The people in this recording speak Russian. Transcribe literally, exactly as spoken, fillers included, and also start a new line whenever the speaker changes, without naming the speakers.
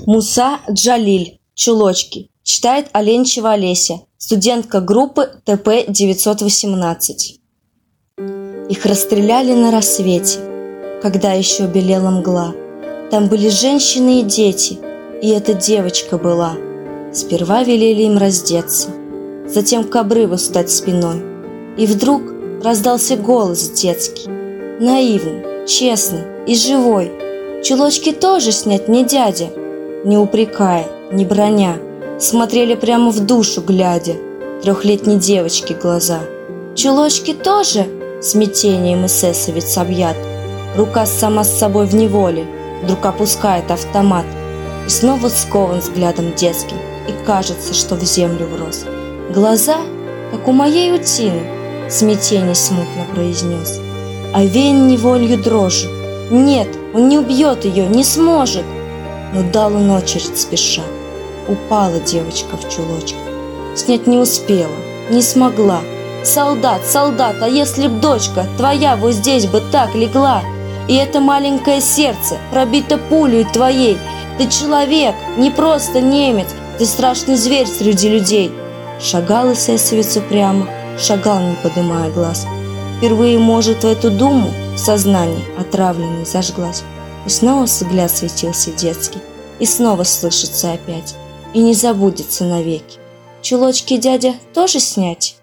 Муса Джалиль. Чулочки. Читает Оленчева Олеся, студентка группы Т П девятьсот восемнадцать. Их расстреляли на рассвете, когда еще белела мгла. Там были женщины и дети, и эта девочка была. Сперва велели им раздеться, затем к обрыву стать спиной. И вдруг раздался голос детский, наивный, честный и живой. Чулочки тоже снять не дядя, не упрекая, не броня, смотрели прямо в душу глядя трехлетней девочки глаза. Чулочки тоже смятением эсэсовец объят, рука сама с собой в неволе, вдруг опускает автомат и снова скован взглядом детским, и кажется, что в землю врос. Глаза, как у моей утины, смятение смутно произнес, а веян неволью дрожи. Нет, он не убьет ее, не сможет. Но дал он очередь спеша. Упала девочка в чулочке. Снять не успела, не смогла. Солдат, солдат, а если б дочка твоя вот здесь бы так легла, и это маленькое сердце пробито пулей твоей. Ты человек, не просто немец, ты страшный зверь среди людей. Шагал эсэсовец упрямо, шагал, не подымая глаз. Впервые, может, в эту думу в сознании отравленной зажглась. И снова взгляд светился детский, и снова слышится опять, и не забудется навеки. Чулочки дядя тоже снять?